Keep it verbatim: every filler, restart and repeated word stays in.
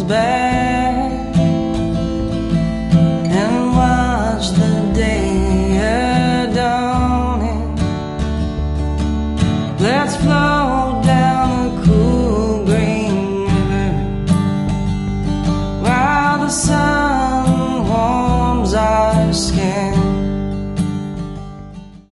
back and watch the day dawning. Let's float down the cool green river while the sun